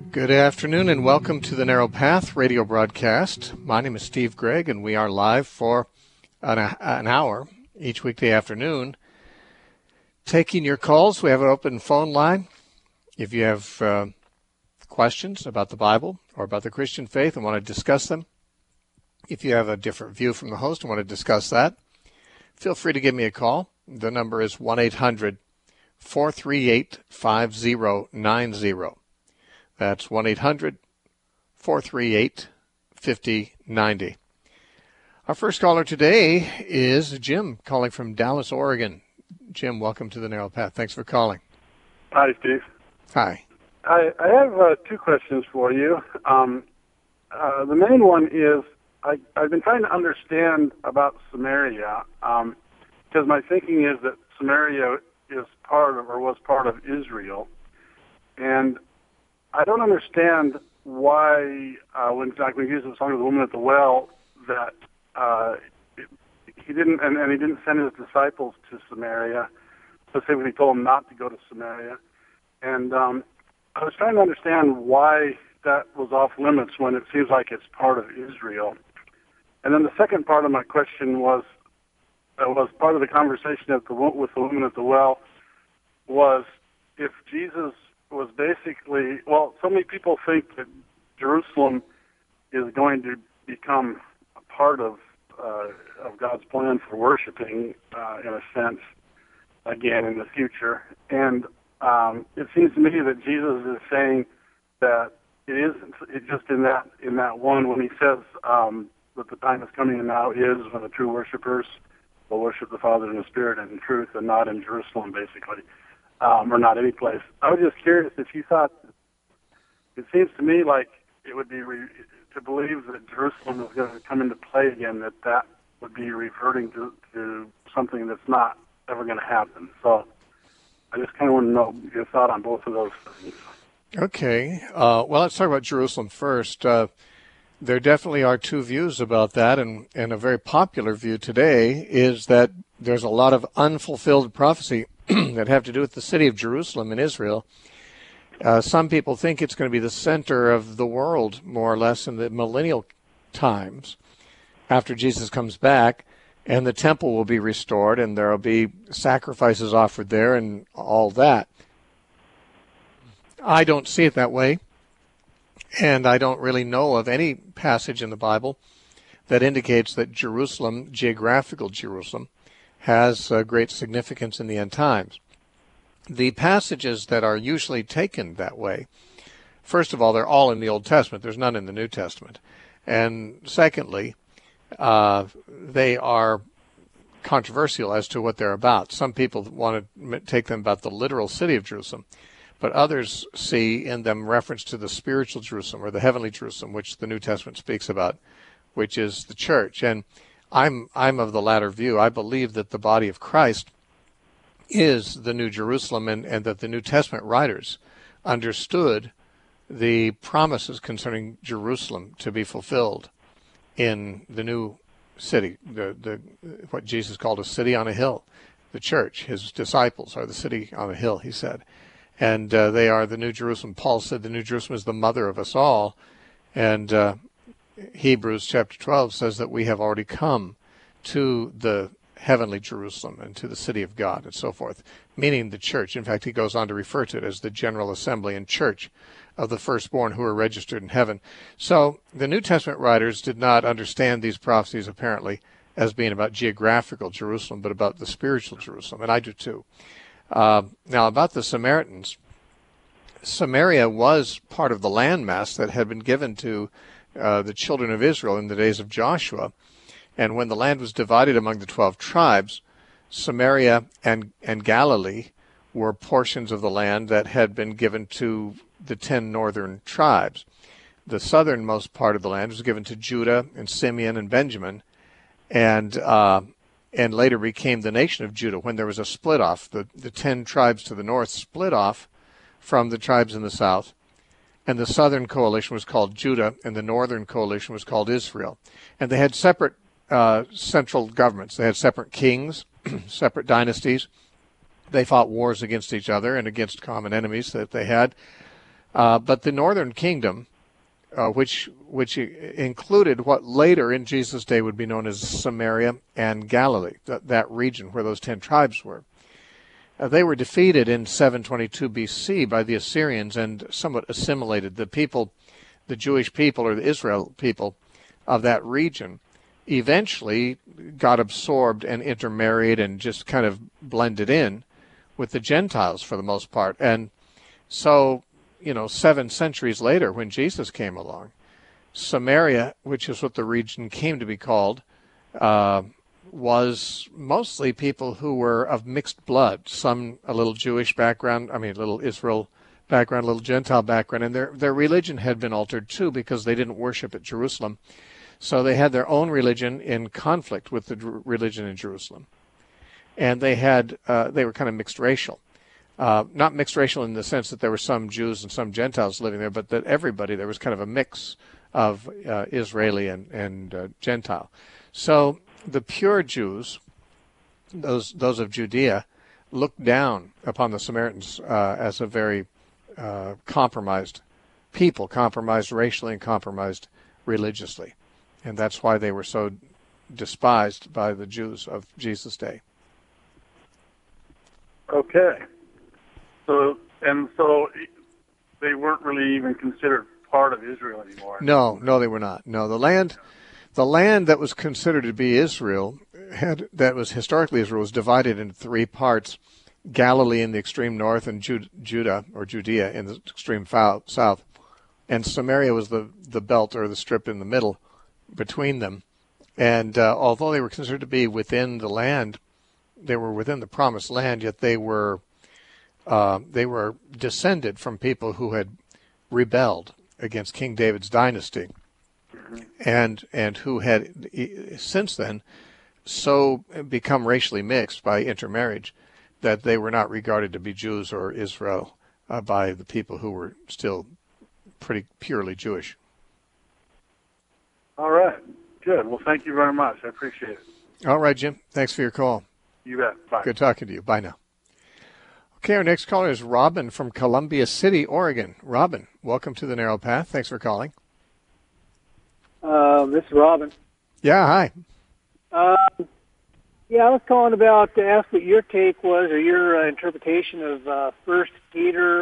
Good afternoon and welcome to the Narrow Path radio broadcast. My name is Steve Gregg and we are live for an hour each weekday afternoon taking your calls. We have an open phone line. If you have questions about the Bible or about the Christian faith and want to discuss them, if you have a different view from the host and want to discuss that, feel free to give me a call. The number is 1-800-438-5090. That's 1-800-438-5090. Our first caller today is Jim, calling from Dallas, Oregon. Jim, welcome to the Narrow Path. Thanks for calling. Hi, Steve. Hi. I have two questions for you. The main one is I've been trying to understand about Samaria because my thinking is that Samaria is part of or was part of Israel. And I don't understand why when Jesus was talking to the woman at the well that he didn't and he didn't send his disciples to Samaria. Specifically told them not to go to Samaria. And I was trying to understand why that was off limits when it seems like it's part of Israel. And then the second part of my question was part of the conversation with the woman at the well was if Jesus was basically, well, so many people think that Jerusalem is going to become a part of God's plan for worshiping, in a sense, again in the future. And it seems to me that Jesus is saying that it isn't. It's just in that one when he says that the time is coming and now is when the true worshipers will worship the Father in the Spirit and in truth and not in Jerusalem, basically. Or not any place. I was just curious if you thought, it seems to me like it would be, to believe that Jerusalem is going to come into play again, that would be reverting to something that's not ever going to happen. So I just kind of want to know your thought on both of those things. Okay. Well, let's talk about Jerusalem first. There definitely are two views about that, and a very popular view today is that there's a lot of unfulfilled prophecy that have to do with the city of Jerusalem in Israel. Some people think it's going to be the center of the world, more or less, in the millennial times after Jesus comes back, and the temple will be restored, and there will be sacrifices offered there and all that. I don't see it that way, and I don't really know of any passage in the Bible that indicates that Jerusalem, geographical Jerusalem, has great significance in the end times. The passages that are usually taken that way, first of all, they're all in the Old Testament. There's none in the New Testament. And secondly, they are controversial as to what they're about. Some people want to take them about the literal city of Jerusalem, but others see in them reference to the spiritual Jerusalem or the heavenly Jerusalem, which the New Testament speaks about, which is the church. And I'm of the latter view. I believe that the body of Christ is the New Jerusalem and that the New Testament writers understood the promises concerning Jerusalem to be fulfilled in the new city, the what Jesus called a city on a hill, the church. His disciples are the city on a hill, he said. And they are the New Jerusalem. Paul said the New Jerusalem is the mother of us all. And Hebrews chapter 12 says that we have already come to the heavenly Jerusalem and to the city of God and so forth, meaning the church. In fact, he goes on to refer to it as the general assembly and church of the firstborn who are registered in heaven. So the New Testament writers did not understand these prophecies apparently as being about geographical Jerusalem, but about the spiritual Jerusalem, and I do too. Now, about the Samaritans, Samaria was part of the landmass that had been given to the children of Israel in the days of Joshua. And when the land was divided among the 12 tribes, Samaria and Galilee were portions of the land that had been given to the 10 northern tribes. The southernmost part of the land was given to Judah and Simeon and Benjamin, and later became the nation of Judah when there was a split off. The 10 tribes to the north split off from the tribes in the south, and the southern coalition was called Judah, and the northern coalition was called Israel. And they had separate central governments. They had separate kings, separate dynasties. They fought wars against each other and against common enemies that they had. But the northern kingdom, which included what later in Jesus' day would be known as Samaria and Galilee, that region where those 10 tribes were. They were defeated in 722 BC by the Assyrians and somewhat assimilated. The Jewish people or the Israel people of that region eventually got absorbed and intermarried and just kind of blended in with the Gentiles for the most part. And so, 7 centuries later when Jesus came along, Samaria, which is what the region came to be called, was mostly people who were of mixed blood, some a little Jewish background, a little Israel background, a little Gentile background, and their religion had been altered too because they didn't worship at Jerusalem. So they had their own religion in conflict with the religion in Jerusalem. And they were kind of mixed racial. Not mixed racial in the sense that there were some Jews and some Gentiles living there, but that there was kind of a mix of Israeli and Gentile. So the pure Jews, those of Judea, looked down upon the Samaritans as a very compromised people, compromised racially and compromised religiously. And that's why they were so despised by the Jews of Jesus' day. Okay. So they weren't really even considered part of Israel anymore. No, they were not. No, the land that was considered to be Israel, that was historically Israel, was divided into 3 parts: Galilee in the extreme north, and Judea in the extreme south, and Samaria was the belt or the strip in the middle between them. And although they were considered to be within the land, they were within the promised land, yet they were descended from people who had rebelled against King David's dynasty, and who had since then so become racially mixed by intermarriage that they were not regarded to be Jews or Israel by the people who were still pretty purely Jewish. All right. Good. Well, thank you very much. I appreciate it. All right, Jim. Thanks for your call. You bet. Bye. Good talking to you. Bye now. Okay, our next caller is Robin from Columbia City, Oregon. Robin, welcome to the Narrow Path. Thanks for calling. This is Robin. Yeah, hi. Yeah, I was calling to ask what your take was, or your interpretation of 1 Peter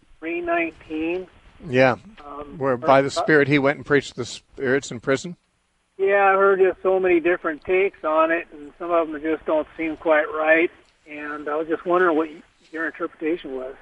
3:19. Yeah, where by the Spirit he went and preached to the spirits in prison. Yeah, I heard just so many different takes on it, and some of them just don't seem quite right. And I was just wondering what your interpretation was.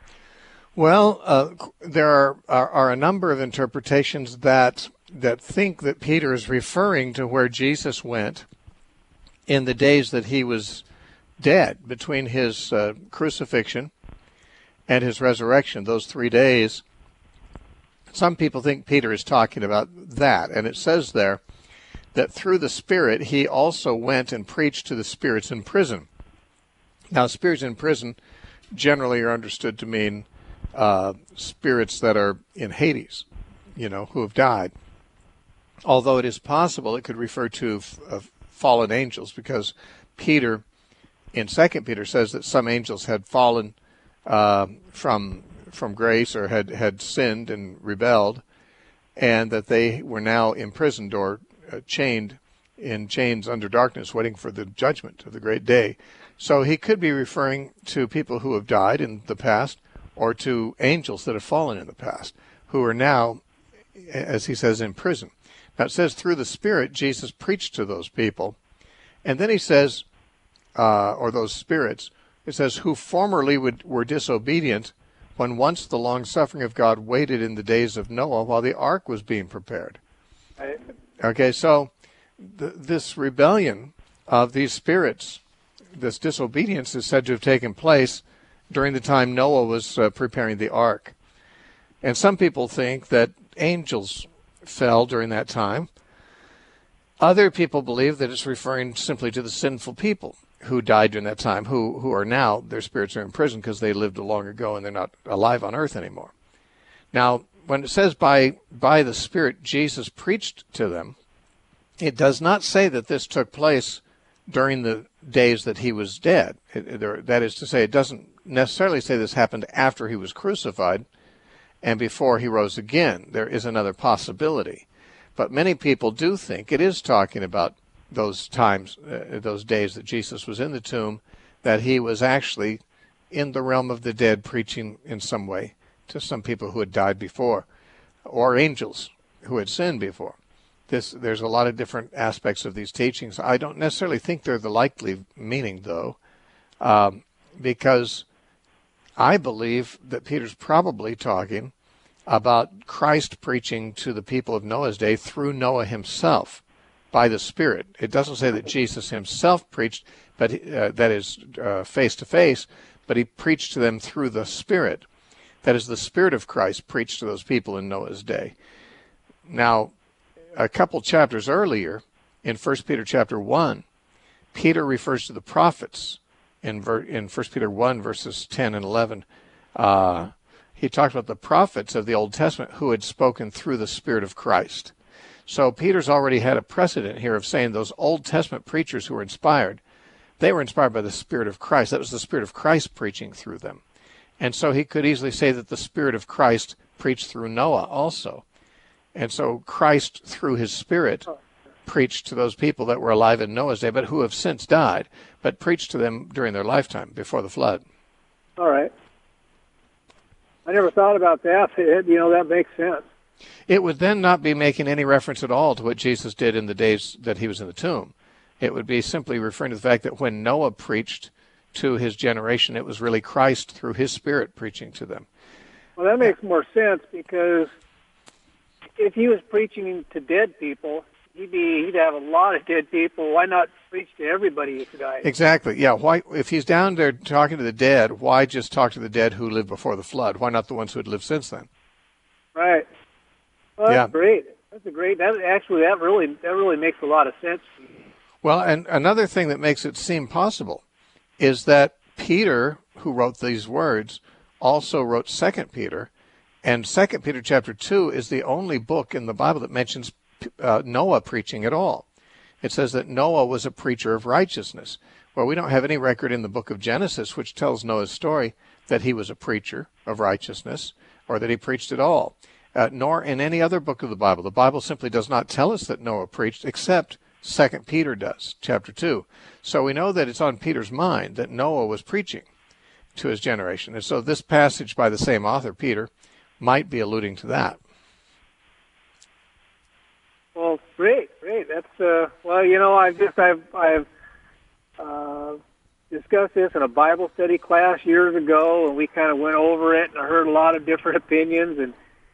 Well, there are a number of interpretations that think that Peter is referring to where Jesus went in the days that he was dead, between his crucifixion and his resurrection, those 3 days. Some people think Peter is talking about that, and it says there that through the Spirit he also went and preached to the spirits in prison. Now, spirits in prison generally are understood to mean spirits that are in Hades, who have died. Although it is possible it could refer to fallen angels, because Peter, in 2 Peter, says that some angels had fallen from grace, or had sinned and rebelled, and that they were now imprisoned or chained in chains under darkness, waiting for the judgment of the great day. So he could be referring to people who have died in the past, or to angels that have fallen in the past, who are now, as he says, in prison. Now it says through the Spirit Jesus preached to those people, and then he says, or those spirits, it says, who formerly were disobedient, when once the long-suffering of God waited in the days of Noah while the ark was being prepared. Okay, so this rebellion of these spirits, this disobedience, is said to have taken place during the time Noah was preparing the ark. And some people think that angels fell during that time. Other people believe that it's referring simply to the sinful people who died during that time, who are now, their spirits are in prison because they lived long ago and they're not alive on earth anymore. Now, when it says by the Spirit Jesus preached to them, it does not say that this took place during the days that he was dead. That is to say, it doesn't necessarily say this happened after he was crucified, and before he rose again. There is another possibility. But many people do think it is talking about those times, those days that Jesus was in the tomb, that he was actually in the realm of the dead preaching in some way to some people who had died before, or angels who had sinned before. There's a lot of different aspects of these teachings. I don't necessarily think they're the likely meaning, though, because I believe that Peter's probably talking about Christ preaching to the people of Noah's day through Noah himself by the Spirit. It doesn't say that Jesus himself preached, but that is face to face, but he preached to them through the Spirit. That is, the Spirit of Christ preached to those people in Noah's day. Now, a couple chapters earlier, in 1 Peter chapter 1, Peter refers to the prophets in 1 Peter 1, verses 10 and 11. He talked about the prophets of the Old Testament who had spoken through the Spirit of Christ. So Peter's already had a precedent here of saying those Old Testament preachers who were inspired, they were inspired by the Spirit of Christ. That was the Spirit of Christ preaching through them. And so he could easily say that the Spirit of Christ preached through Noah also. And so Christ, through his Spirit, preached to those people that were alive in Noah's day, but who have since died, but preached to them during their lifetime, before the flood. All right. I never thought about that. That makes sense. It would then not be making any reference at all to what Jesus did in the days that he was in the tomb. It would be simply referring to the fact that when Noah preached to his generation, it was really Christ through his Spirit preaching to them. Well, that makes more sense, because if he was preaching to dead people, he'd have a lot of dead people. Why not preach to everybody who died? Exactly. Yeah. Why, if he's down there talking to the dead, why just talk to the dead who lived before the flood? Why not the ones who had lived since then? Right. Well, that's great. That really makes a lot of sense. Well, and another thing that makes it seem possible is that Peter, who wrote these words, also wrote 2 Peter, and 2 Peter chapter 2 is the only book in the Bible that mentions Noah preaching at all. It says that Noah was a preacher of righteousness. Well, we don't have any record in the book of Genesis, which tells Noah's story, that he was a preacher of righteousness or that he preached at all, nor in any other book of the Bible. The Bible simply does not tell us that Noah preached, except 2 Peter does, chapter 2. So we know that it's on Peter's mind that Noah was preaching to his generation. And so this passage by the same author, Peter, might be alluding to that. Well, great. That's I've discussed this in a Bible study class years ago, and we kind of went over it, and I heard a lot of different opinions, and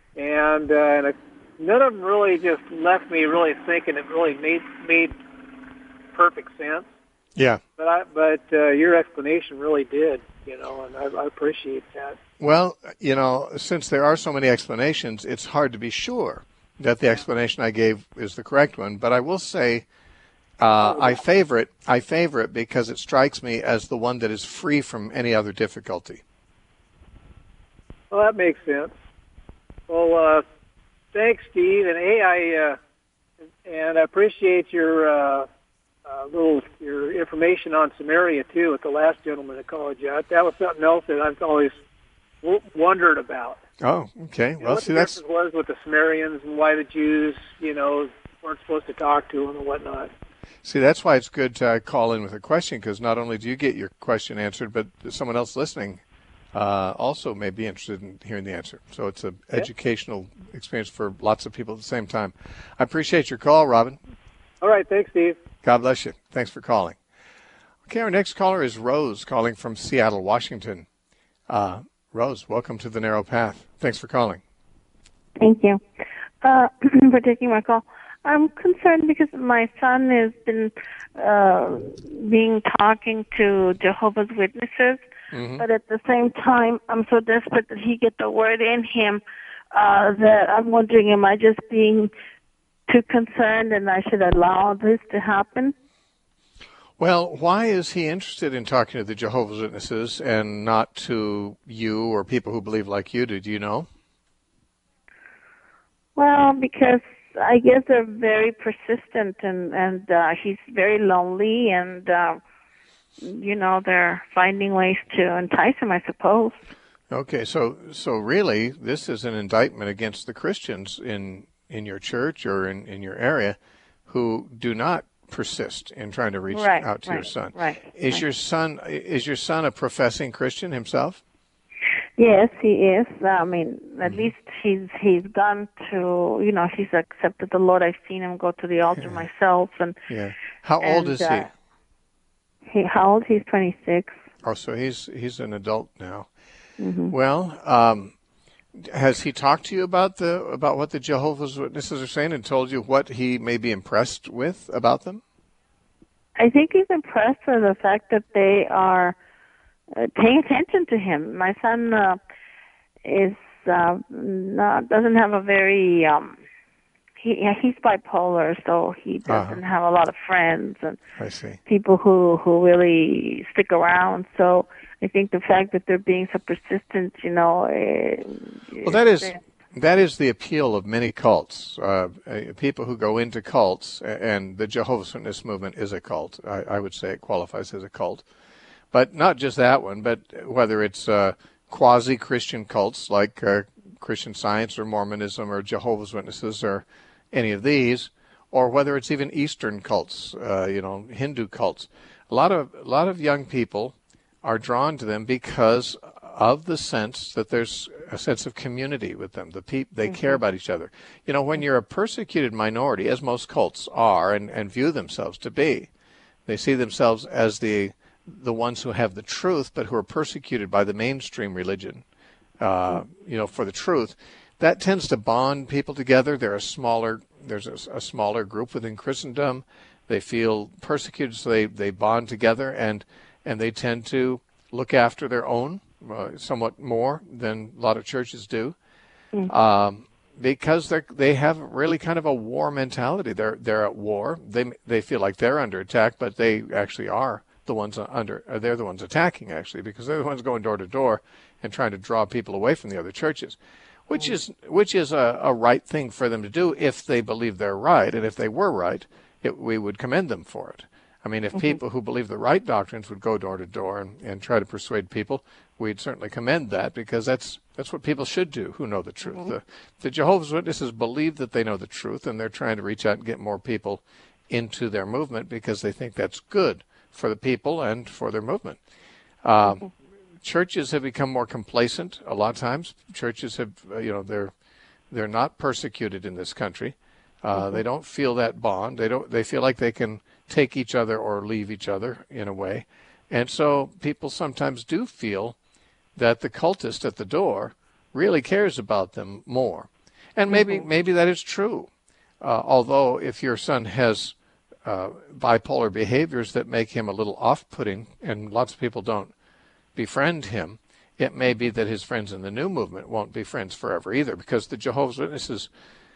none of them really just left me really thinking it really made perfect sense. Yeah. But your explanation really did, and I appreciate that. Well, since there are so many explanations, it's hard to be sure that the explanation I gave is the correct one. But I will say I favor it because it strikes me as the one that is free from any other difficulty. Well, that makes sense. Well, thanks, Steve. And hey, I appreciate your your information on Samaria too. With the last gentleman that called you, that was something else that I've always wondered about. Oh, okay. Well, what the difference was with the Samaritans and why the Jews, weren't supposed to talk to them and whatnot. See, that's why it's good to call in with a question, because not only do you get your question answered, but someone else listening also may be interested in hearing the answer. So it's an educational experience for lots of people at the same time. I appreciate your call, Robin. All right. Thanks, Steve. God bless you. Thanks for calling. Okay, our next caller is Rose, calling from Seattle, Washington. Rose, welcome to The Narrow Path. Thanks for calling. Thank you for taking my call. I'm concerned because my son has been talking to Jehovah's Witnesses, but at the same time, I'm so desperate that he get the word in him that I'm wondering, am I just being too concerned and I should allow this to happen? Well, why is he interested in talking to the Jehovah's Witnesses and not to you or people who believe like you do? Do you know? Well, because I guess they're very persistent and he's very lonely and, they're finding ways to entice him, I suppose. Okay, so really, this is an indictment against the Christians in your church or in your area who do not persist in trying to reach Right, out to your right, son. right. Is your son a professing Christian himself? Yes, he is. I mean, at Mhm. least he's gone to, he's accepted the Lord. I've seen him go to the altar myself, and Yeah. How old and is he? how old? He's 26. Oh, so he's an adult now. Hmm. Well, has he talked to you about what the Jehovah's Witnesses are saying and told you what he may be impressed with about them? I think he's impressed with the fact that they are paying attention to him. My son is doesn't have a very he's bipolar, so he doesn't have a lot of friends and I see. people who really stick around. So I think the fact that they're being so persistent, Well, that is the appeal of many cults. People who go into cults, and the Jehovah's Witness movement is a cult. I would say it qualifies as a cult. But not just that one, but whether it's quasi-Christian cults like Christian Science or Mormonism or Jehovah's Witnesses or any of these, or whether it's even Eastern cults, Hindu cults. A lot of young people are drawn to them because of the sense that there's a sense of community with them. They care about each other. When you're a persecuted minority, as most cults are and view themselves to be, they see themselves as the ones who have the truth, but who are persecuted by the mainstream religion, for the truth. That tends to bond people together. There's a smaller group within Christendom. They feel persecuted, so they bond together, and they tend to look after their own somewhat more than a lot of churches do, because they have really kind of a war mentality. They're at war. They feel like they're under attack, but they actually are the ones they're the ones attacking, actually, because they're the ones going door to door and trying to draw people away from the other churches, which is a right thing for them to do if they believe they're right, and if they were right, we would commend them for it. I mean, if people who believe the right doctrines would go door to door and try to persuade people, we'd certainly commend that, because that's what people should do who know the truth. The Jehovah's Witnesses believe that they know the truth, and they're trying to reach out and get more people into their movement because they think that's good for the people and for their movement. Churches have become more complacent a lot of times. Churches have, they're not persecuted in this country. They don't feel that bond. They feel like they can take each other or leave each other in a way. And so people sometimes do feel that the cultist at the door really cares about them more. And maybe that is true. Although if your son has bipolar behaviors that make him a little off-putting, and lots of people don't befriend him, it may be that his friends in the new movement won't be friends forever either, because the Jehovah's Witnesses,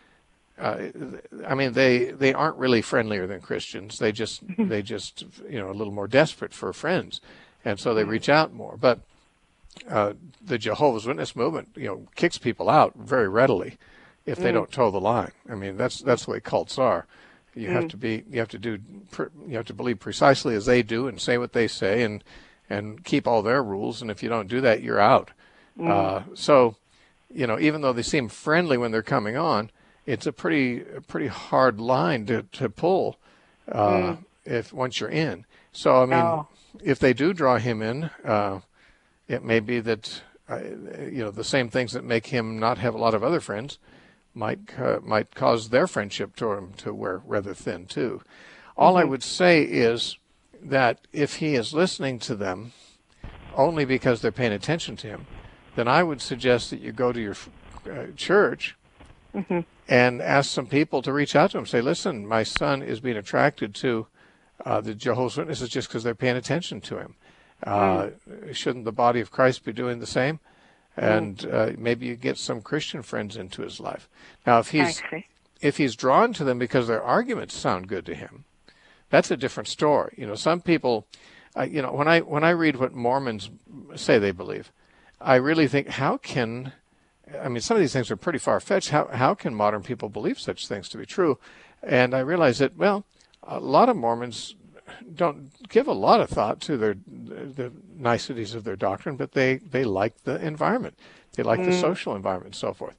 they aren't really friendlier than Christians. They just a little more desperate for friends, and so they reach out more. But the Jehovah's Witness movement, kicks people out very readily if they don't toe the line. I mean, that's the way cults are. You have to believe precisely as they do and say what they say and keep all their rules. And if you don't do that, you're out. So, even though they seem friendly when they're coming on, it's a pretty hard line to pull if once you're in. So, I mean, if they do draw him in, it may be that the same things that make him not have a lot of other friends might cause their friendship to him to wear rather thin too. All I would say is that if he is listening to them only because they're paying attention to him, then I would suggest that you go to your church and ask some people to reach out to him. Say, listen, my son is being attracted to the Jehovah's Witnesses just because they're paying attention to him. Shouldn't the body of Christ be doing the same? And maybe you get some Christian friends into his life. Now, if he's drawn to them because their arguments sound good to him, that's a different story. Some people, when I read what Mormons say they believe, I really think, some of these things are pretty far-fetched. How can modern people believe such things to be true? And I realize that, well, a lot of Mormons don't give a lot of thought to the niceties of their doctrine, but they like the environment. They like the social environment and so forth.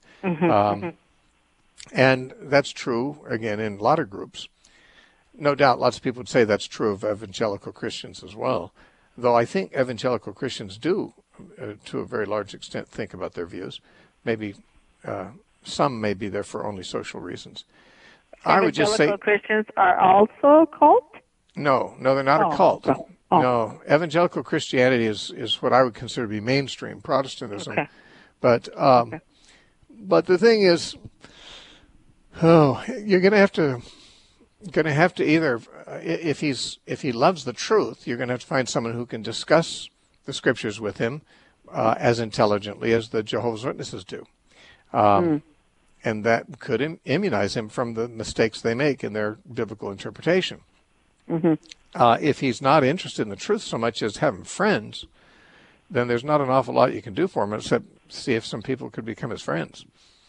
And that's true, again, in a lot of groups. No doubt lots of people would say that's true of evangelical Christians as well, though I think evangelical Christians do, to a very large extent, think about their views. Maybe some may be there for only social reasons. I would just say evangelical Christians are also a cult? No, they're not a cult. No, evangelical Christianity is what I would consider to be mainstream Protestantism. Okay. But the thing is, you're going to have to either, if he loves the truth, you're going to have to find someone who can discuss the scriptures with him as intelligently as the Jehovah's Witnesses do. And that could immunize him from the mistakes they make in their biblical interpretation. If he's not interested in the truth so much as having friends, then there's not an awful lot you can do for him except see if some people could become his friends.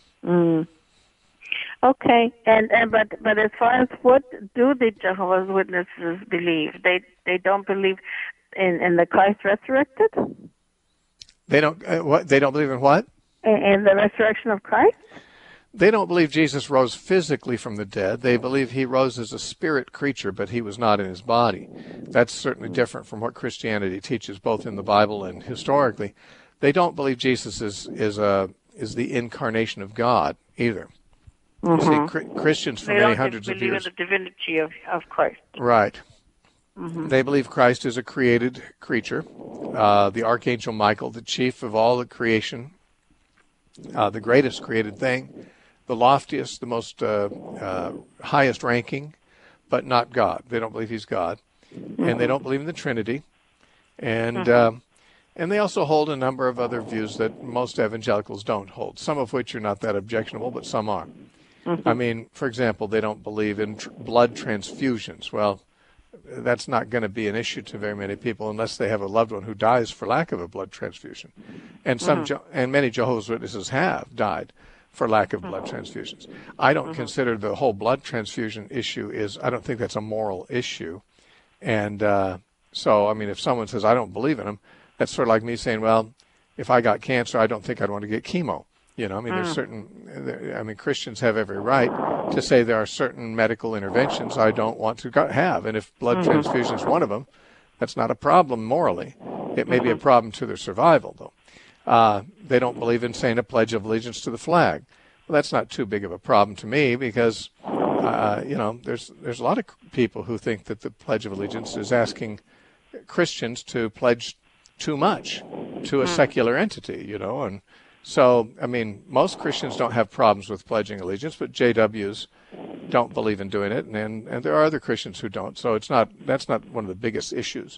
Okay, but as far as what do the Jehovah's Witnesses believe? They don't believe in the Christ resurrected? They don't what? They don't believe in what? In the resurrection of Christ? They don't believe Jesus rose physically from the dead. They believe he rose as a spirit creature, but he was not in his body. That's certainly different from what Christianity teaches, both in the Bible and historically. They don't believe Jesus is the incarnation of God either. See, Christians for many hundreds of years. They don't believe in the divinity of Christ. Right. They believe Christ is a created creature. The Archangel Michael, the chief of all the creation, the greatest created thing, the loftiest, the most highest ranking, but not God. They don't believe he's God. And they don't believe in the Trinity. And they also hold a number of other views that most evangelicals don't hold, some of which are not that objectionable, but some are. I mean, for example, they don't believe in blood transfusions. Well, that's not going to be an issue to very many people unless they have a loved one who dies for lack of a blood transfusion. And and many Jehovah's Witnesses have died for lack of blood transfusions. I don't consider the whole blood transfusion issue I don't think that's a moral issue. And so, I mean, if someone says, I don't believe in them, that's sort of like me saying, well, if I got cancer, I don't think I'd want to get chemo. You know, I mean, Christians have every right to say there are certain medical interventions I don't want to have. And if blood transfusion is one of them, that's not a problem morally. It may be a problem to their survival, though. They don't believe in saying a pledge of allegiance to the flag. Well, that's not too big of a problem to me because, there's a lot of people who think that the Pledge of Allegiance is asking Christians to pledge too much to a secular entity, and so, I mean, most Christians don't have problems with pledging allegiance, but JWs don't believe in doing it, and there are other Christians who don't. So that's not one of the biggest issues.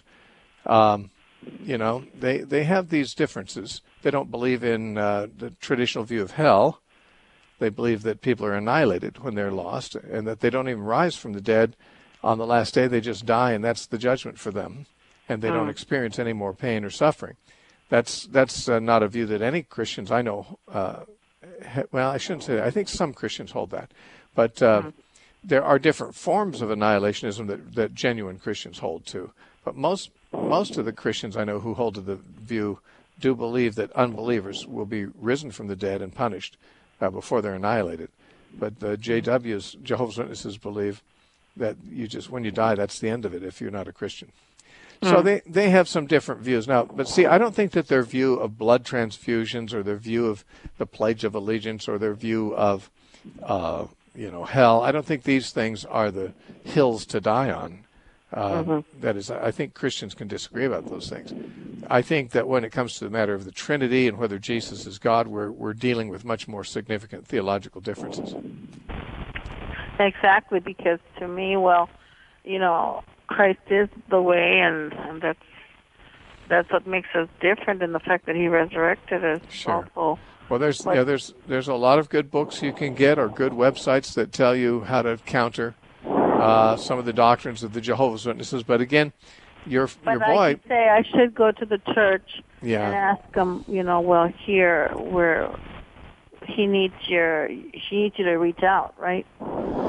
They have these differences. They don't believe in the traditional view of hell. They believe that people are annihilated when they're lost, and that they don't even rise from the dead on the last day. They just die, and that's the judgment for them, and they don't experience any more pain or suffering. That's not a view that any Christians I know, well, I shouldn't say that. I think some Christians hold that. But there are different forms of annihilationism that genuine Christians hold to. But most of the Christians I know who hold to the view do believe that unbelievers will be risen from the dead and punished before they're annihilated. But the JWs, Jehovah's Witnesses, believe that when you die, that's the end of it if you're not a Christian. So they have some different views now. But see, I don't think that their view of blood transfusions or their view of the Pledge of Allegiance or their view of, hell, I don't think these things are the hills to die on. That is, I think Christians can disagree about those things. I think that when it comes to the matter of the Trinity and whether Jesus is God, we're dealing with much more significant theological differences. Exactly, because to me, Christ is the way, and that's what makes us different in the fact that he resurrected us. Sure. Also. Well, there's a lot of good books you can get or good websites that tell you how to counter some of the doctrines of the Jehovah's Witnesses. But again, your boy. I say I should go to the church and ask them. Here where he needs you to reach out, right?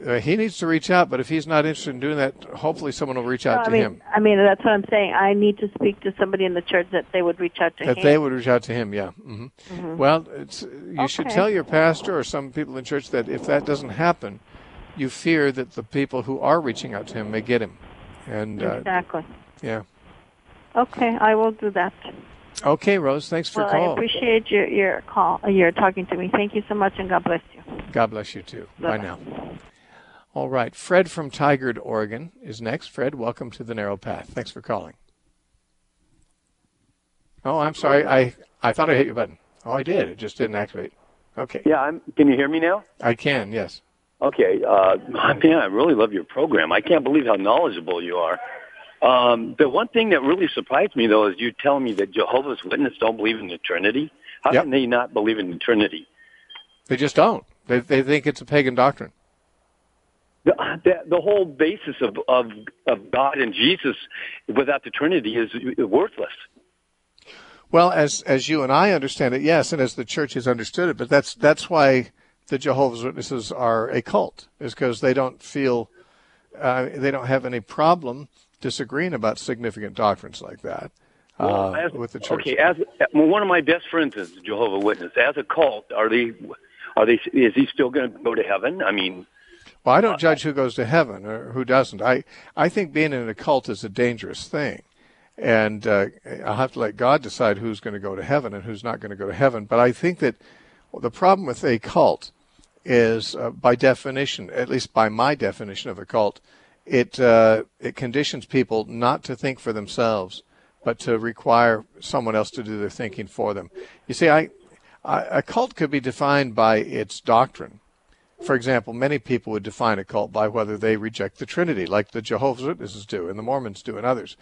he needs to reach out, but if he's not interested in doing that, hopefully someone will reach out to him. I mean, that's what I'm saying. I need to speak to somebody in the church that they would reach out to him. That they would reach out to him, yeah. Well, you should tell your pastor or some people in church that if that doesn't happen, you fear that the people who are reaching out to him may get him. And exactly. Yeah. Okay, I will do that. Okay, Rose, thanks for calling. I appreciate your call. You're talking to me. Thank you so much, and God bless you. God bless you, too. Bye-bye. Bye now. All right, Fred from Tigard, Oregon is next. Fred, welcome to The Narrow Path. Thanks for calling. Oh, I'm sorry. I thought I hit your button. Oh, I did. It just didn't activate. Okay. Yeah, can you hear me now? I can, yes. Okay. Man, I really love your program. I can't believe how knowledgeable you are. The one thing that really surprised me, though, is you telling me that Jehovah's Witnesses don't believe in the Trinity. How can they not believe in the Trinity? They just don't. They think it's a pagan doctrine. The whole basis of God and Jesus without the Trinity is worthless. Well, as you and I understand it, yes, and as the church has understood it, but that's why the Jehovah's Witnesses are a cult, is because they don't feel they don't have any problem disagreeing about significant doctrines like that with the church. Okay, one of my best friends is a Jehovah's Witness. As a cult, are they? Is he still going to go to heaven? I mean, well, I don't judge who goes to heaven or who doesn't. I think being in a cult is a dangerous thing, and I'll have to let God decide who's going to go to heaven and who's not going to go to heaven. But I think that the problem with a cult is, by definition, at least by my definition of a cult, it conditions people not to think for themselves, but to require someone else to do their thinking for them. You see, a cult could be defined by its doctrine. For example, many people would define a cult by whether they reject the Trinity, like the Jehovah's Witnesses do, and the Mormons do, and others.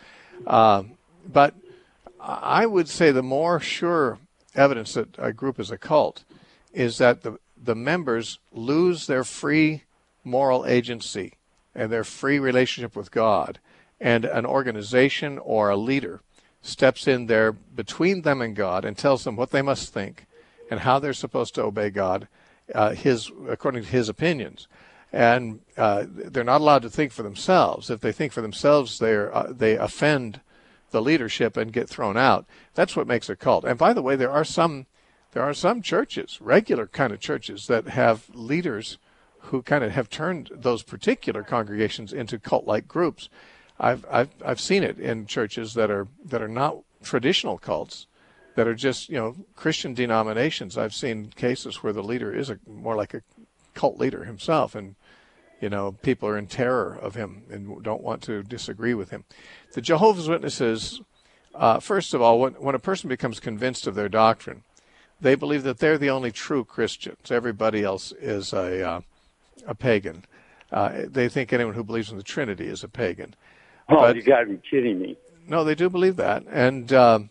But I would say the more sure evidence that a group is a cult is that the members lose their free moral agency and their free relationship with God, and an organization or a leader steps in there between them and God and tells them what they must think and how they're supposed to obey God, according to his opinions. And they're not allowed to think for themselves. If they think for themselves, they offend the leadership and get thrown out. That's what makes a cult. And by the way, there are some churches, regular kind of churches, that have leaders who kind of have turned those particular congregations into cult-like groups. I've seen it in churches that are not traditional cults, that are just Christian denominations. I've seen cases where the leader is more like a cult leader himself, and people are in terror of him and don't want to disagree with him. The Jehovah's Witnesses, first of all, when a person becomes convinced of their doctrine, they believe that they're the only true Christians. Everybody else is a pagan. They think anyone who believes in the Trinity is a pagan. Oh, but, you got to be kidding me! No, they do believe that, and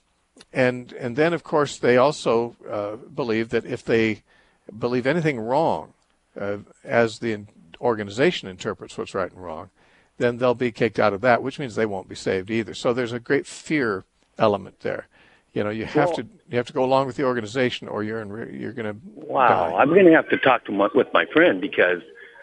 then of course they also believe that if they believe anything wrong, as the organization interprets what's right and wrong, then they'll be kicked out of that, which means they won't be saved either. So there's a great fear element there. You have to go along with the organization, or you're going to die. I'm going to have to talk with my friend, because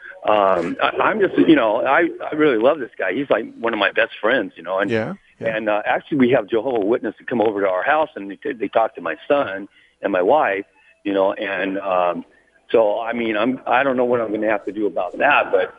I'm just I really love this guy. He's like one of my best friends, and yeah. And actually we have Jehovah's Witnesses come over to our house, and they talk to my son and my wife, and so I mean I don't know what I'm going to have to do about that, but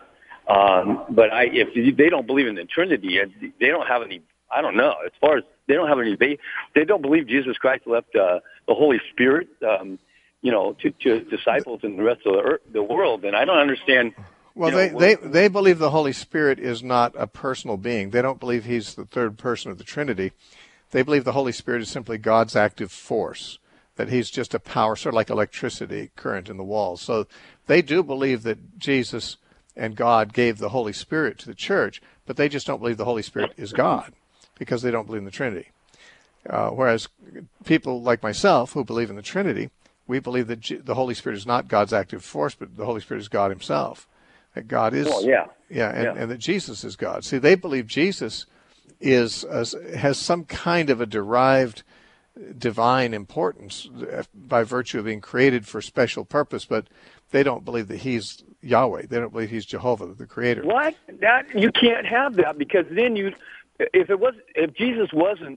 if they don't believe in the Trinity, they don't have any. I don't know. As far as they don't have any, they don't believe Jesus Christ left the Holy Spirit, to his disciples and the rest of the world, and I don't understand. Well, they believe the Holy Spirit is not a personal being. They don't believe he's the third person of the Trinity. They believe the Holy Spirit is simply God's active force, that he's just a power, sort of like electricity current in the walls. So they do believe that Jesus and God gave the Holy Spirit to the church, but they just don't believe the Holy Spirit is God, because they don't believe in the Trinity. Whereas people like myself who believe in the Trinity, we believe that the Holy Spirit is not God's active force, but the Holy Spirit is God himself. That God is, and that Jesus is God. See, they believe Jesus has some kind of a derived divine importance by virtue of being created for special purpose, but they don't believe that he's Yahweh. They don't believe he's Jehovah, the creator. What? That you can't have that, because then if Jesus wasn't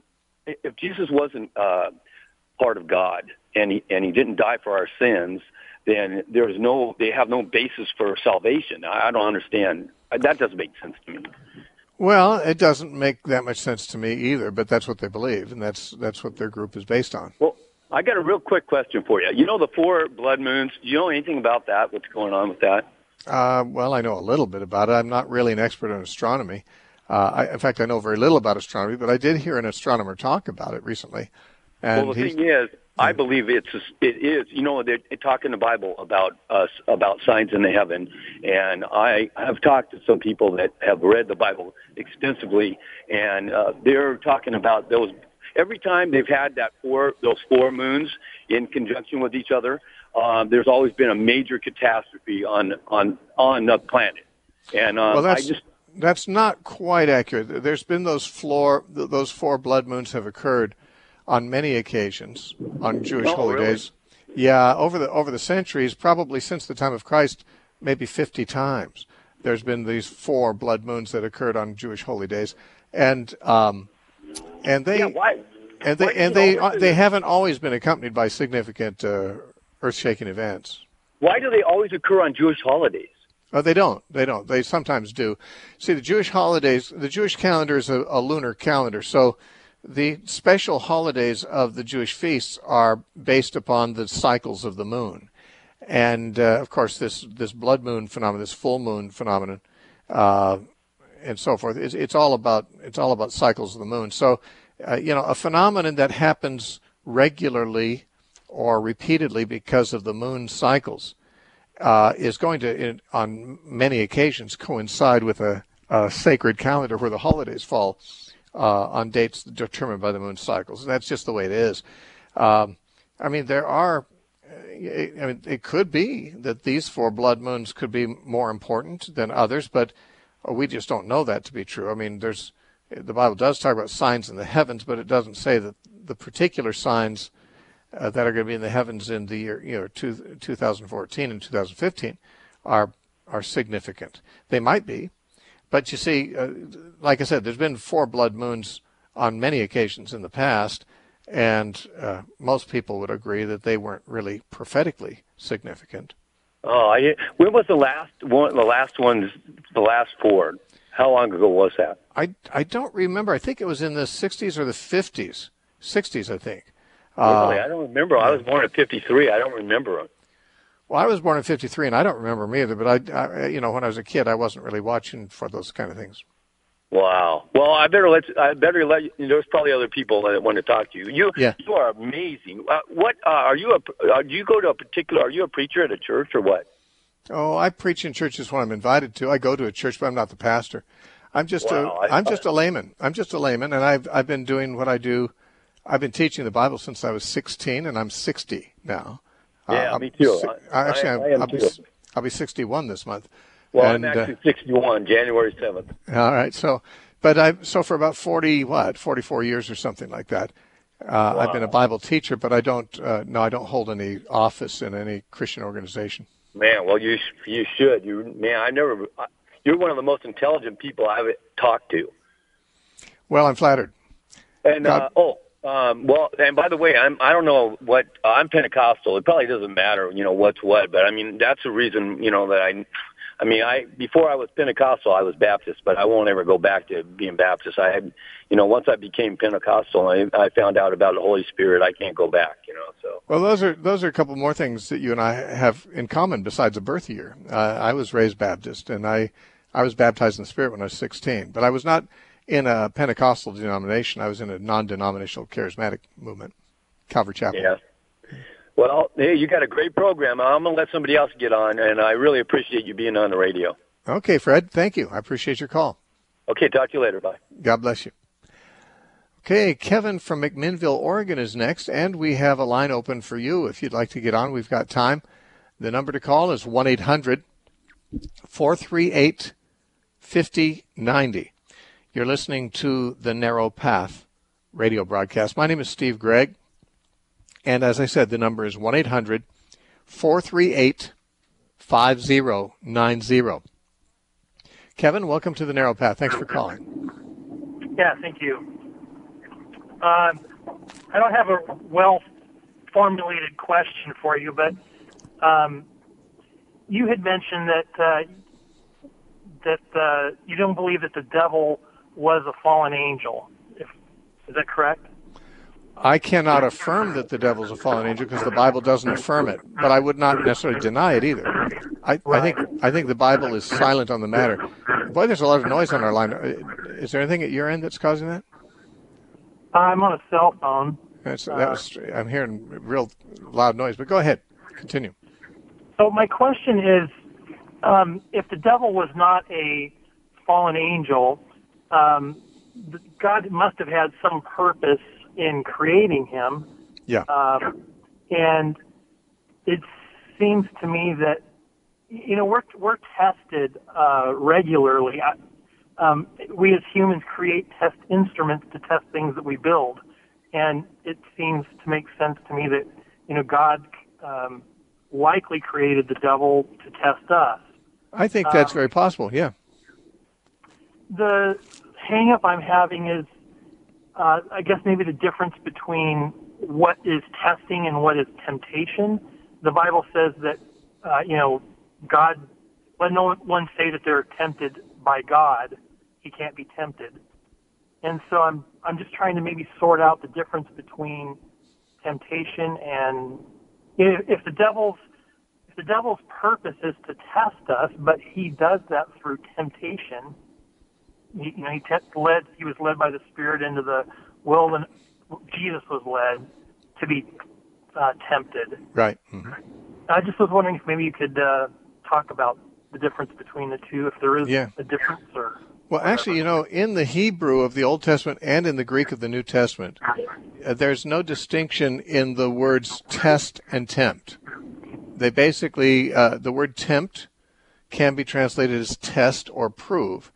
part of God, and he didn't die for our sins, then they have no basis for salvation. I don't understand. That doesn't make sense to me. Well, it doesn't make that much sense to me either, but that's what they believe, and that's what their group is based on. Well, I got a real quick question for you. You know the 4 blood moons? Do you know anything about that? What's going on with that? Well, I know a little bit about it. I'm not really an expert on astronomy. In fact, I know very little about astronomy, but I did hear an astronomer talk about it recently. And well, the thing is, I believe it is. You know, they talk in the Bible about signs in the heaven, and I have talked to some people that have read the Bible extensively, and they're talking about those. Every time they've had those 4 moons in conjunction with each other, there's always been a major catastrophe on the planet. And well, that's not quite accurate. There's been those 4 blood moons have occurred on many occasions on Jewish holy days. Yeah, over the centuries, probably since the time of Christ, maybe 50 times. There's been these 4 blood moons that occurred on Jewish holy days, and they haven't always been accompanied by significant earth-shaking events. Why do they always occur on Jewish holidays? Oh, they don't. They sometimes do. See, the Jewish holidays, the Jewish calendar is a lunar calendar, so the special holidays of the Jewish feasts are based upon the cycles of the moon. And, of course, this blood moon phenomenon, this full moon phenomenon, and so forth, it's all about cycles of the moon. So, a phenomenon that happens regularly or repeatedly because of the moon cycles is going to, on many occasions, coincide with a sacred calendar where the holidays fall on dates determined by the moon cycles. And that's just the way it is. It could be that these 4 blood moons could be more important than others, but we just don't know that to be true. I mean, the Bible does talk about signs in the heavens, but it doesn't say that the particular signs that are going to be in the heavens in the year 2014 and 2015 are significant. They might be. But you see, like I said, there's been 4 blood moons on many occasions in the past, and most people would agree that they weren't really prophetically significant. Oh, when was the last one? The last 4. How long ago was that? I don't remember. I think it was in the 60s or the 50s. 60s, I think. Really? I don't remember. I was born in 53. I don't remember it. Well, I was born in 53, and I don't remember them either, but I when I was a kid, I wasn't really watching for those kind of things. Wow. Well, I better let you, there's probably other people that want to talk to you. You are amazing. Are you a preacher at a church or what? Oh, I preach in churches when I'm invited to. I go to a church, but I'm not the pastor. I'm just a layman. I'm just a layman, and I've been doing what I do. I've been teaching the Bible since I was 16, and I'm 60 now. Yeah, me too. I'll be 61 this month. Well, I'm actually 61, January 7th. All right. So for about 44 years or something like that, wow. I've been a Bible teacher, but I don't hold any office in any Christian organization. Man, well, you should. You're one of the most intelligent people I've talked to. Well, I'm flattered. And well, and by the way, I don't know what I'm Pentecostal. It probably doesn't matter, what's what, but I mean that's the reason, that before I was Pentecostal, I was Baptist, but I won't ever go back to being Baptist. Once I became Pentecostal, I found out about the Holy Spirit. I can't go back, So. Well, those are a couple more things that you and I have in common besides a birth year. I was raised Baptist, and I was baptized in the Spirit when I was 16, but I was not in a Pentecostal denomination. I was in a non-denominational charismatic movement, Calvary Chapel. Yeah. Well, hey, you got a great program. I'm going to let somebody else get on, and I really appreciate you being on the radio. Okay, Fred. Thank you. I appreciate your call. Okay, talk to you later. Bye. God bless you. Okay, Kevin from McMinnville, Oregon is next, and we have a line open for you if you'd like to get on. We've got time. The number to call is 1-800-438-5090. You're listening to the Narrow Path radio broadcast. My name is Steve Gregg. And as I said, the number is 1-800-438-5090. Kevin, welcome to the Narrow Path. Thanks for calling. Yeah, thank you. I don't have a well-formulated question for you, but you had mentioned that you don't believe that the devil was a fallen angel. Is that correct? I cannot affirm that the devil's a fallen angel because the Bible doesn't affirm it, but I would not necessarily deny it either. I think the Bible is silent on the matter. Boy, there's a lot of noise on our line. Is there anything at your end that's causing that? I'm on a cell phone. I'm hearing real loud noise, but go ahead. Continue. So my question is, if the devil was not a fallen angel, God must have had some purpose in creating him. Yeah. And it seems to me that, we're tested regularly. We as humans create test instruments to test things that we build. And it seems to make sense to me that, God likely created the devil to test us. I think that's very possible, yeah. The hang-up I'm having is, I guess maybe the difference between what is testing and what is temptation. The Bible says that, God, let no one say that they're tempted by God. He can't be tempted. And so I'm just trying to maybe sort out the difference between temptation and if the devil's purpose is to test us, but he does that through temptation. He was led by the Spirit into the wilderness. Jesus was led to be tempted. Right. Mm-hmm. I just was wondering if maybe you could talk about the difference between the two, if there is a difference. Well, actually, in the Hebrew of the Old Testament and in the Greek of the New Testament, there's no distinction in the words test and tempt. They basically, the word tempt can be translated as test or prove.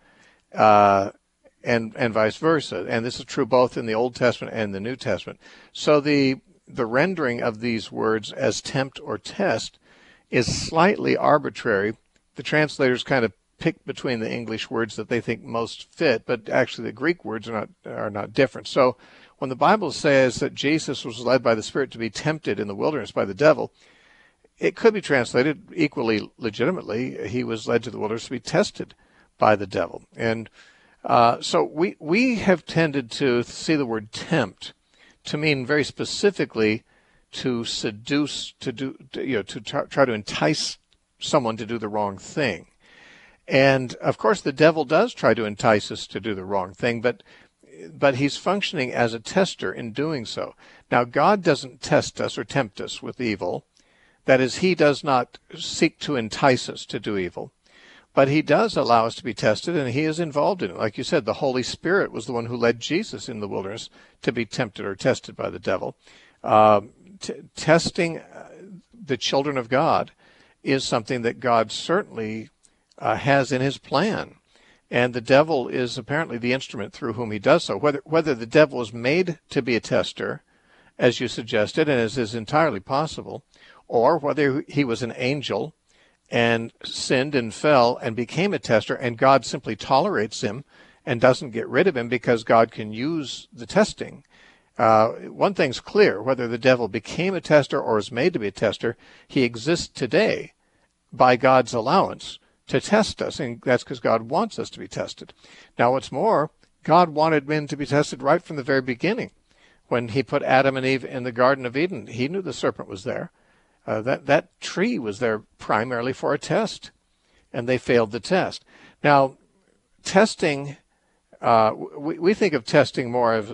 And vice versa. And this is true both in the Old Testament and the New Testament. So the rendering of these words as tempt or test is slightly arbitrary. The translators kind of pick between the English words that they think most fit, but actually the Greek words are not different. So when the Bible says that Jesus was led by the Spirit to be tempted in the wilderness by the devil, it could be translated equally legitimately. He was led to the wilderness to be tested by the devil. And so we have tended to see the word tempt to mean very specifically to seduce, to try to entice someone to do the wrong thing. And of course the devil does try to entice us to do the wrong thing, but he's functioning as a tester in doing so. Now God doesn't test us or tempt us with evil. That is, he does not seek to entice us to do evil. But he does allow us to be tested, and he is involved in it. Like you said, the Holy Spirit was the one who led Jesus in the wilderness to be tempted or tested by the devil. Testing the children of God is something that God certainly has in his plan. And the devil is apparently the instrument through whom he does so. Whether the devil is made to be a tester, as you suggested, and as is entirely possible, or whether he was an angel and sinned and fell and became a tester, and God simply tolerates him and doesn't get rid of him because God can use the testing. One thing's clear, whether the devil became a tester or is made to be a tester, he exists today by God's allowance to test us, and that's because God wants us to be tested. Now, what's more, God wanted men to be tested right from the very beginning. When he put Adam and Eve in the Garden of Eden, he knew the serpent was there. That tree was there primarily for a test, and they failed the test. Now, testing, we think of testing more of,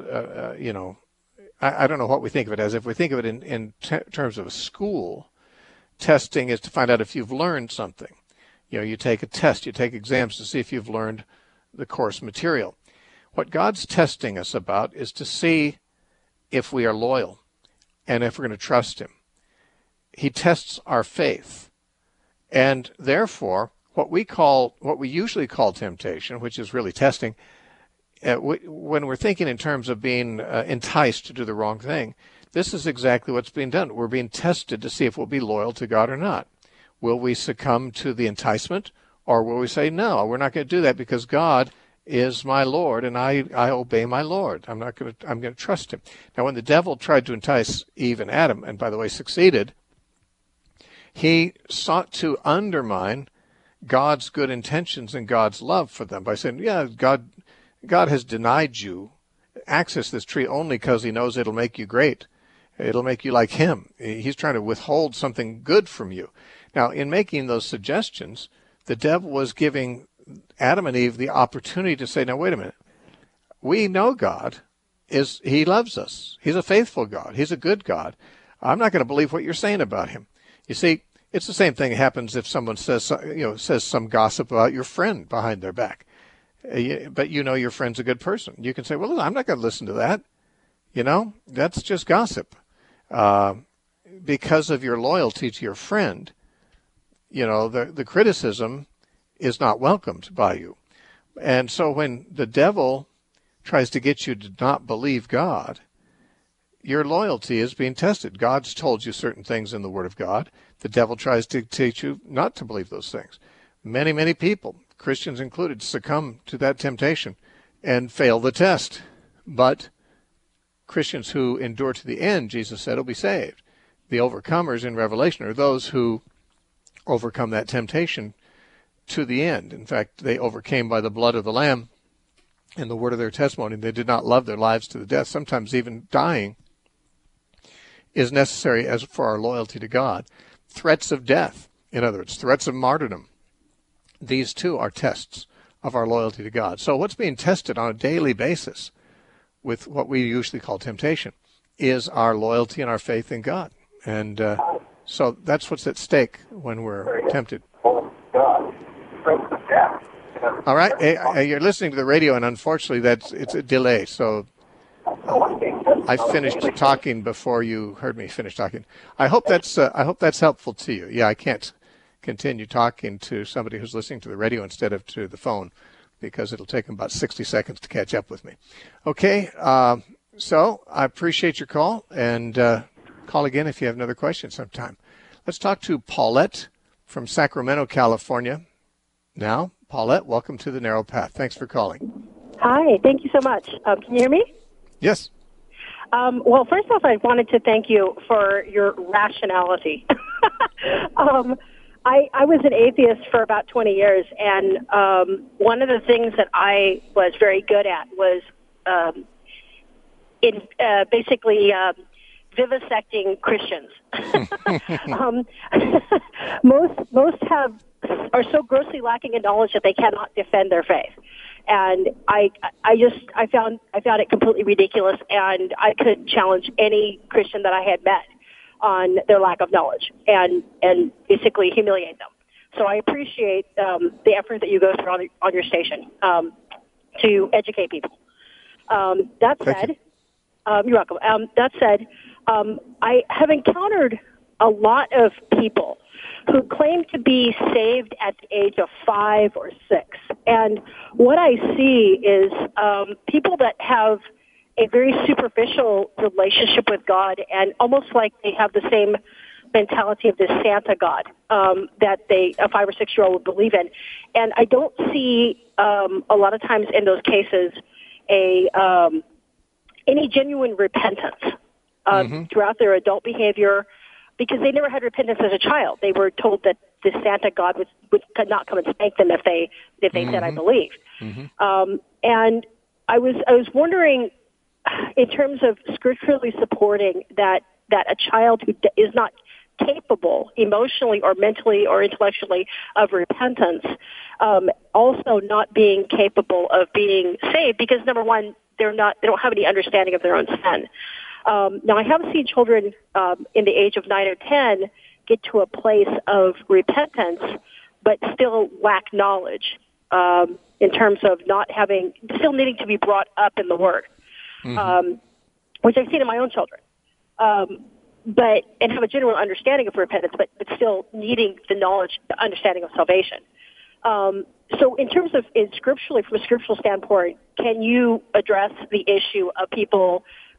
I don't know what we think of it as. If we think of it in terms of a school, testing is to find out if you've learned something. You take a test, you take exams to see if you've learned the course material. What God's testing us about is to see if we are loyal and if we're going to trust him. He tests our faith. And therefore, what we usually call temptation, which is really testing, when we're thinking in terms of being enticed to do the wrong thing, this is exactly what's being done. We're being tested to see if we'll be loyal to God or not. Will we succumb to the enticement, or will we say, no, we're not going to do that because God is my Lord and I obey my Lord. I'm going to trust him. Now, when the devil tried to entice Eve and Adam, and by the way, succeeded, he sought to undermine God's good intentions and God's love for them by saying, yeah, God has denied you access to this tree only because he knows it'll make you great. It'll make you like him. He's trying to withhold something good from you. Now, in making those suggestions, the devil was giving Adam and Eve the opportunity to say, now, wait a minute. We know God he loves us. He's a faithful God. He's a good God. I'm not going to believe what you're saying about him. You see, it's the same thing that happens if someone says some gossip about your friend behind their back. But you know your friend's a good person. You can say, well, I'm not going to listen to that. That's just gossip. Because of your loyalty to your friend, the criticism is not welcomed by you. And so when the devil tries to get you to not believe God, your loyalty is being tested. God's told you certain things in the Word of God. The devil tries to teach you not to believe those things. Many, many people, Christians included, succumb to that temptation and fail the test. But Christians who endure to the end, Jesus said, will be saved. The overcomers in Revelation are those who overcome that temptation to the end. In fact, they overcame by the blood of the Lamb and the word of their testimony. They did not love their lives to the death. Sometimes even dying is necessary as for our loyalty to God. Threats of death, in other words, threats of martyrdom. These too are tests of our loyalty to God. So what's being tested on a daily basis with what we usually call temptation is our loyalty and our faith in God. And so that's what's at stake when we're tempted. All right. Hey, you're listening to the radio, and unfortunately, it's a delay. So I finished talking before you heard me finish talking. I hope that's helpful to you. Yeah, I can't continue talking to somebody who's listening to the radio instead of to the phone because it'll take them about 60 seconds to catch up with me. Okay. So I appreciate your call, and call again if you have another question sometime. Let's talk to Paulette from Sacramento, California. Now, Paulette, welcome to the Narrow Path. Thanks for calling. Hi, thank you so much. Can you hear me? Yes. Well, first off, I wanted to thank you for your rationality. I was an atheist for about 20 years, and one of the things that I was very good at was basically vivisecting Christians. Most are so grossly lacking in knowledge that they cannot defend their faith. And I found it completely ridiculous, and I could challenge any Christian that I had met on their lack of knowledge and basically humiliate them. So I appreciate the effort that you go through on your station to educate people. That said, you're welcome. That said, I have encountered a lot of people who claim to be saved at the age of 5 or 6. And what I see is people that have a very superficial relationship with God, and almost like they have the same mentality of this Santa God that a 5 or 6-year-old would believe in. And I don't see a lot of times in those cases any genuine repentance throughout their adult behavior, because they never had repentance as a child. They were told that the Santa God would not come and spank them if they said, I believe. And I was wondering, in terms of scripturally supporting that a child who is not capable emotionally or mentally or intellectually of repentance, also not being capable of being saved, because number one, they don't have any understanding of their own sin. Now, I have seen children in the age of 9 or 10 get to a place of repentance, but still lack knowledge in terms of still needing to be brought up in the Word, which I've seen in my own children, and have a general understanding of repentance, but still needing the knowledge, the understanding of salvation. So in terms of from a scriptural standpoint, can you address the issue of people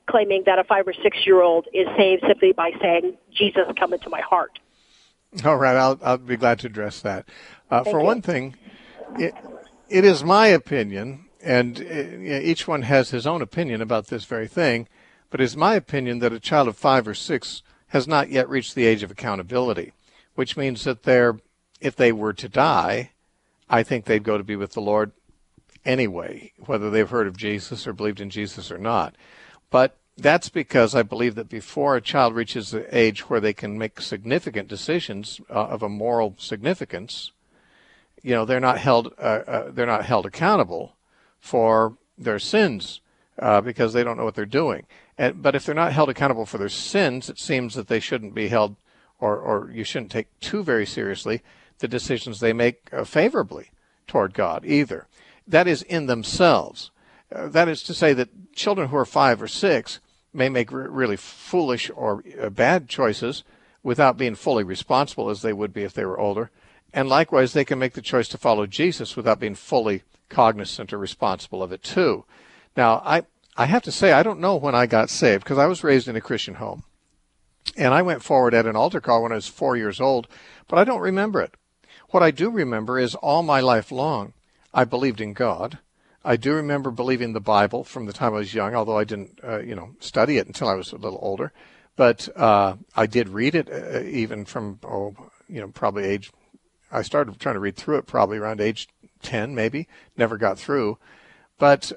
claiming that a 5 or 6-year-old is saved simply by saying, Jesus, come into my heart. All right, I'll be glad to address that. For you. one thing, it is my opinion, and each one has his own opinion about this very thing, but it's my opinion that a child of 5 or 6 has not yet reached the age of accountability, which means that if they were to die, I think they'd go to be with the Lord anyway, whether they've heard of Jesus or believed in Jesus or not. But that's because I believe that before a child reaches the age where they can make significant decisions of a moral significance, they're not held accountable for their sins because they don't know what they're doing. But if they're not held accountable for their sins, it seems that they shouldn't be held, or you shouldn't take too very seriously the decisions they make favorably toward God either. That is in themselves. That is to say that children who are 5 or 6 may make really foolish or bad choices without being fully responsible as they would be if they were older. And likewise, they can make the choice to follow Jesus without being fully cognizant or responsible of it too. Now, I have to say, I don't know when I got saved because I was raised in a Christian home. And I went forward at an altar call when I was 4 years old, but I don't remember it. What I do remember is all my life long, I believed in God. I do remember believing the Bible from the time I was young, although I didn't, study it until I was a little older. But I did read it even from, probably age. I started trying to read through it probably around age 10, maybe. Never got through. But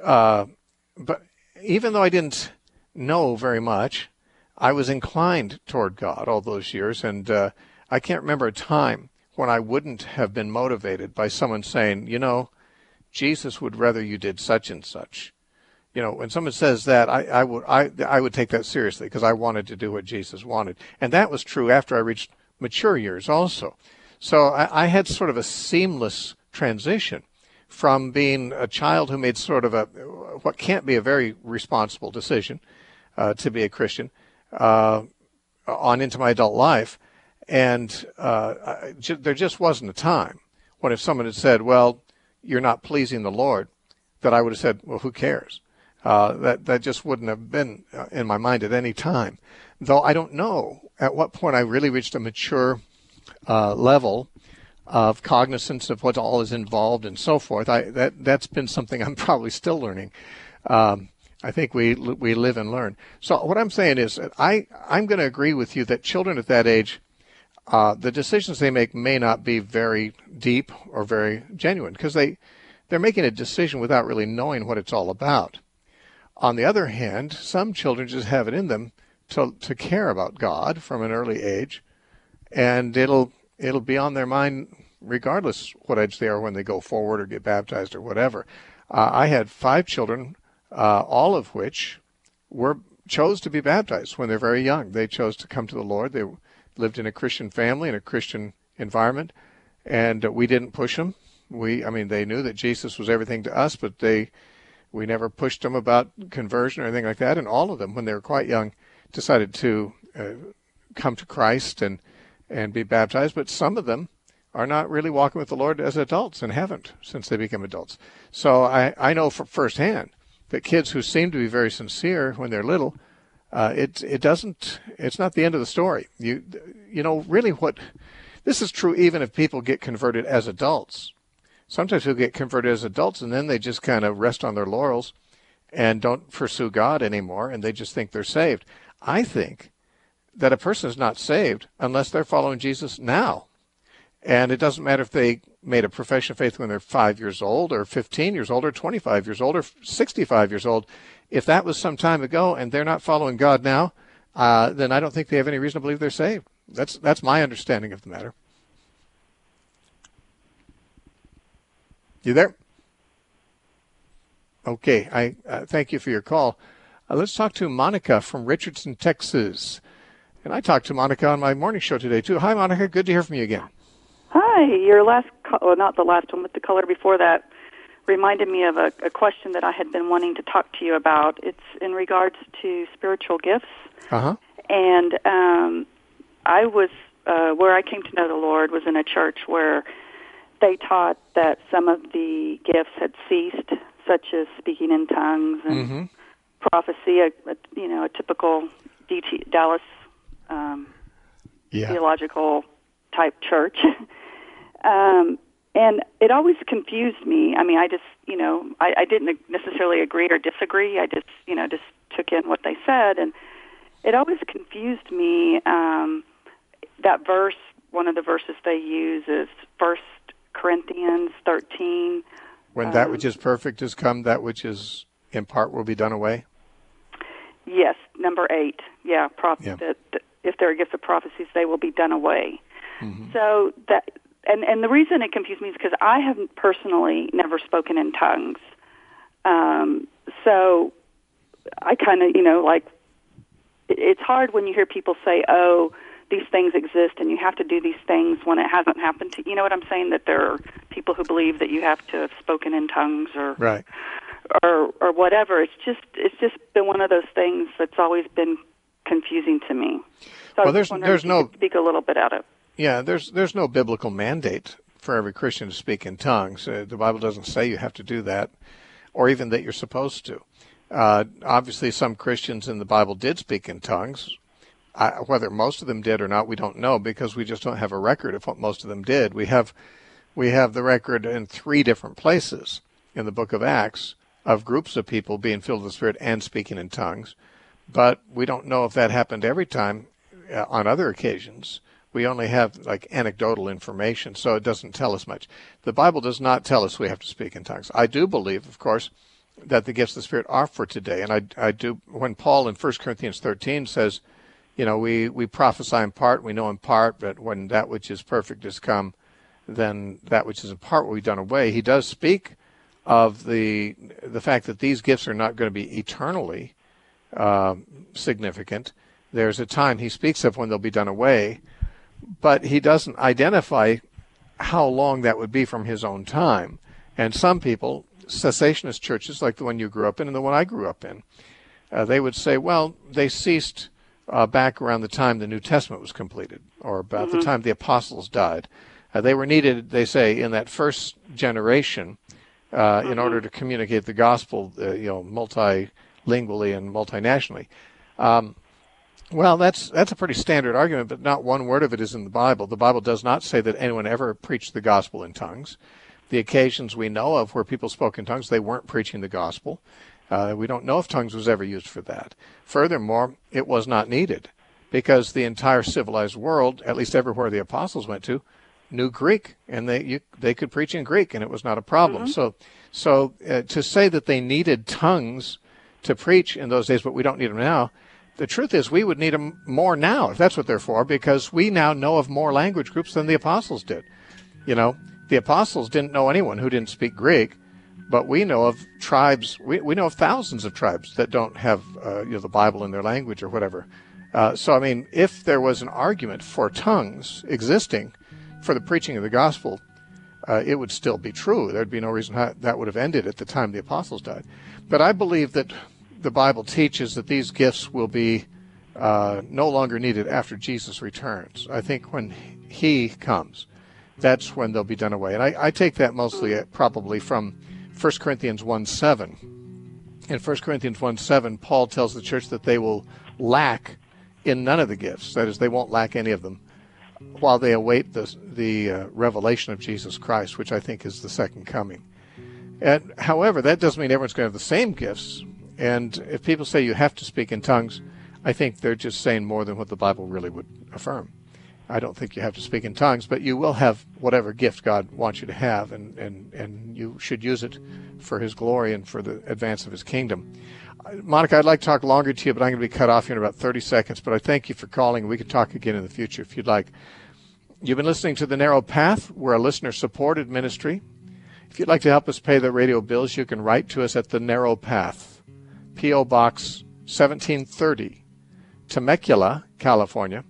even though I didn't know very much, I was inclined toward God all those years, and I can't remember a time when I wouldn't have been motivated by someone saying, Jesus would rather you did such and such. When someone says that, I would take that seriously because I wanted to do what Jesus wanted. And that was true after I reached mature years also. So I had sort of a seamless transition from being a child who made sort of what can't be a very responsible decision to be a Christian on into my adult life. And there just wasn't a time when if someone had said, well, you're not pleasing the Lord, that I would have said, well, who cares? That just wouldn't have been in my mind at any time. Though I don't know at what point I really reached a mature level of cognizance of what all is involved and so forth. That's been something I'm probably still learning. I think we live and learn. So what I'm saying is I'm going to agree with you that children at that age, the decisions they make may not be very deep or very genuine because they're making a decision without really knowing what it's all about. On the other hand, some children just have it in them to care about God from an early age, and it'll be on their mind regardless what age they are when they go forward or get baptized or whatever. I had 5 children, all of which chose to be baptized when they're very young. They chose to come to the Lord. They lived in a Christian family, in a Christian environment, and we didn't push them. They knew that Jesus was everything to us, but we never pushed them about conversion or anything like that. And all of them, when they were quite young, decided to come to Christ and be baptized. But some of them are not really walking with the Lord as adults and haven't since they became adults. So I know firsthand that kids who seem to be very sincere when they're little, it's not the end of the story. Really this is true even if people get converted as adults. Sometimes people get converted as adults and then they just kind of rest on their laurels and don't pursue God anymore and they just think they're saved. I think that a person is not saved unless they're following Jesus now. And it doesn't matter if they made a profession of faith when they're 5 years old or 15 years old or 25 years old or 65 years old. If that was some time ago and they're not following God now, then I don't think they have any reason to believe they're saved. That's my understanding of the matter. You there? Okay, I thank you for your call. Let's talk to Monica from Richardson, Texas. And I talked to Monica on my morning show today, too. Hi, Monica. Good to hear from you again. Hi. Your last call, not the last one, but the caller before that, reminded me of a question that I had been wanting to talk to you about. It's in regards to spiritual gifts. Uh-huh. And I was, where I came to know the Lord was in a church where they taught that some of the gifts had ceased, such as speaking in tongues and prophecy, a typical Dallas theological type church. And it always confused me. I mean, I just, I didn't necessarily agree or disagree. I just took in what they said. And it always confused me. That verse, one of the verses they use is 1 Corinthians 13. When that which is perfect is come, that which is in part will be done away? Yes, number 8. Yeah, that if there are gifts of prophecies, they will be done away. Mm-hmm. So that, and the reason it confused me is because I have personally never spoken in tongues. So I kind of, it's hard when you hear people say, oh, these things exist and you have to do these things when it hasn't happened to you. Know what I'm saying? That there are people who believe that you have to have spoken in tongues or right. or whatever. It's just been one of those things that's always been confusing to me. So well, there's no speak a little bit out of. Yeah, there's no biblical mandate for every Christian to speak in tongues. The Bible doesn't say you have to do that, or even that you're supposed to. Obviously, some Christians in the Bible did speak in tongues. Whether most of them did or not, we don't know because we just don't have a record of what most of them did. We have the record in 3 different places in the book of Acts of groups of people being filled with the Spirit and speaking in tongues, but we don't know if that happened every time on other occasions. We only have like anecdotal information, so it doesn't tell us much. The Bible does not tell us we have to speak in tongues. I do believe, of course, that the gifts of the Spirit are for today, and I do. When Paul in 1 Corinthians 13 says, we prophesy in part, we know in part, but when that which is perfect is come, then that which is in part will be done away. He does speak of the fact that these gifts are not going to be eternally significant. There's a time he speaks of when they'll be done away, but he doesn't identify how long that would be from his own time. And some people, cessationist churches like the one you grew up in and the one I grew up in, they would say, well, they ceased back around the time the New Testament was completed, or about the time the apostles died. They were needed, they say, in that first generation in order to communicate the gospel, multilingually and multinationally. Well, that's a pretty standard argument, but not one word of it is in the Bible. The Bible does not say that anyone ever preached the gospel in tongues. The occasions we know of where people spoke in tongues, they weren't preaching the gospel. We don't know if tongues was ever used for that. Furthermore, it was not needed because the entire civilized world, at least everywhere the apostles went to, knew Greek, and they could preach in Greek, and it was not a problem. So to say that they needed tongues to preach in those days, but we don't need them now, the truth is we would need them more now if that's what they're for, because we now know of more language groups than the apostles did. The apostles didn't know anyone who didn't speak Greek, but we know of tribes, we know of thousands of tribes that don't have the Bible in their language or whatever. If there was an argument for tongues existing for the preaching of the gospel, it would still be true. There'd be no reason how that would have ended at the time the apostles died. But I believe that the Bible teaches that these gifts will be no longer needed after Jesus returns. I think when he comes, that's when they'll be done away. And I take that mostly probably from 1 Corinthians 1:7. In 1 Corinthians 1:7, Paul tells the church that they will lack in none of the gifts. That is, they won't lack any of them while they await the revelation of Jesus Christ, which I think is the second coming. And, however, that doesn't mean everyone's going to have the same gifts. And if people say you have to speak in tongues, I think they're just saying more than what the Bible really would affirm. I don't think you have to speak in tongues, but you will have whatever gift God wants you to have, and you should use it for his glory and for the advance of his kingdom. Monica, I'd like to talk longer to you, but I'm going to be cut off here in about 30 seconds. But I thank you for calling. We can talk again in the future if you'd like. You've been listening to The Narrow Path. We're a listener-supported ministry. If you'd like to help us pay the radio bills, you can write to us at The Narrow Path, P.O. Box 1730, Temecula, California,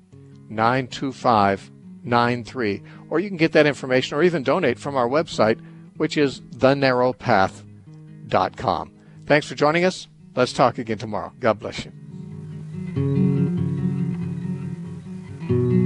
92593. Or you can get that information or even donate from our website, which is thenarrowpath.com. Thanks for joining us. Let's talk again tomorrow. God bless you.